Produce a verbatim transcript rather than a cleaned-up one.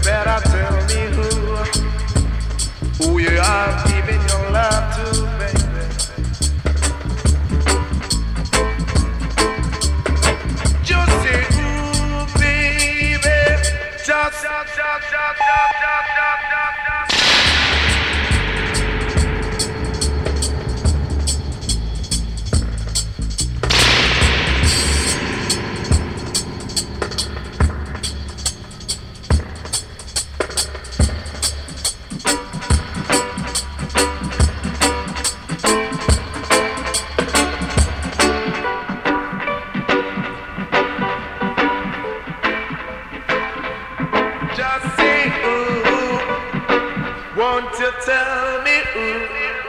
better tell me who, who you are giving your love to, baby. Just say, ooh, baby. Just, just, just, just, just, just, just, just. Just say, ooh, won't you tell me, ooh,